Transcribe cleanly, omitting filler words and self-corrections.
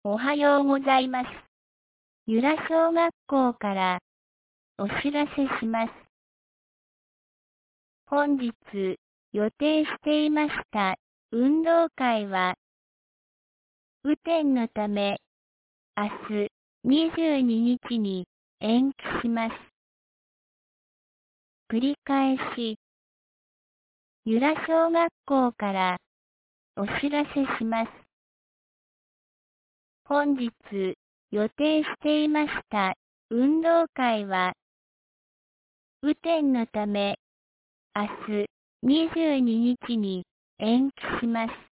おはようございます。由良小学校からお知らせします。本日予定していました運動会は雨天のため明日22日に延期します。繰り返し、由良小学校からお知らせします。本日予定していました運動会は雨天のため明日22日に延期します。